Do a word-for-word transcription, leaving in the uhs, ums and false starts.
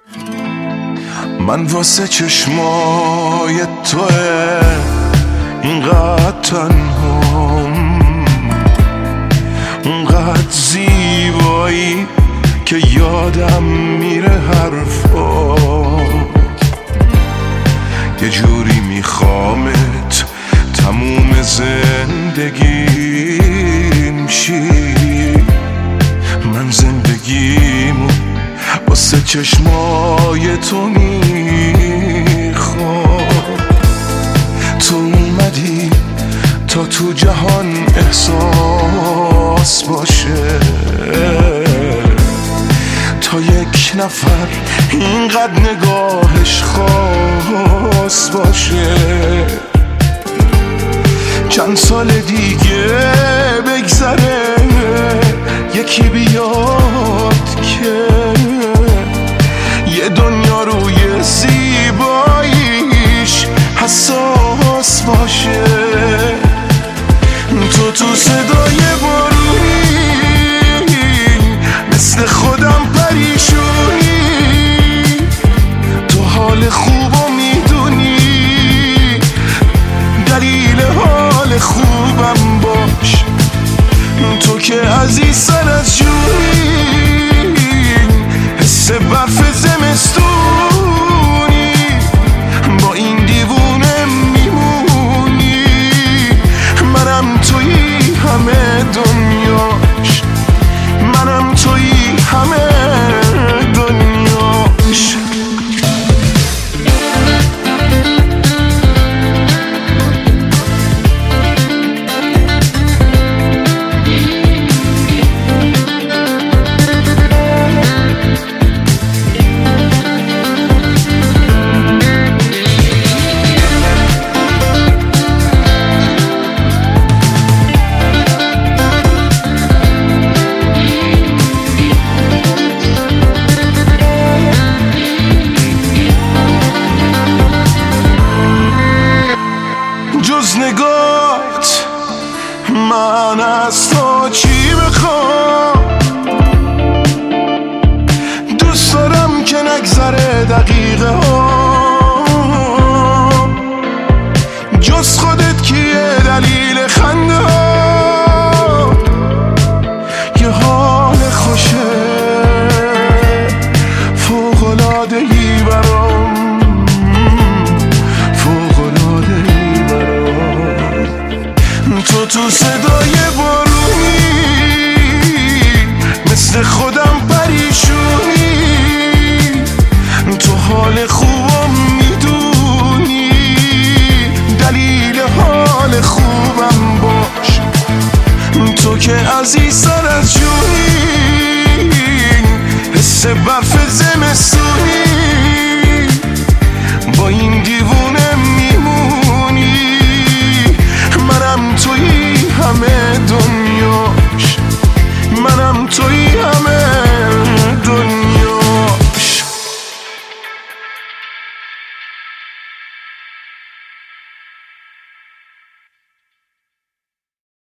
من واسه چشمای توه اینقدر تنهام، اونقدر زیبایی که یادم میره حرفات. یه جوری میخوامت تموم زندگیم شی. من زندگیمو واسه چشمای تو میخوام. تو اومدی تا تو جهان احساس باشه، تا یک نفر اینقدر نگاهش خاص باشه. چند سال دیگه بگذره یکی بیاد که یه دنیا روی زیباییش حساس باشه. تو تو صدای بارونی مثل خودم پریشونی، تو حال خوبو میدونی، دلیل حال خوبم باش. تو که عزیز سر از جونی، حس برف زمستونی، با این دیوونه میمونی. منم تویی همه دنیاش، منم تویی همه دنیاش. جز نگاهت من از تو چی بخوام؟ دوست دارم که نگذره دقیقه ها، جز خودت کیه دلیل خنده ها؟ یه حال خوشه فوق‌العاده‌ای برام، تو تو صدای بارونی مثل خودم پریشونی، تو حال خوبم میدونی، دلیل حال خوبم باش. تو که عزیز سر از جونی، حس برف زمستونی، با این دیوار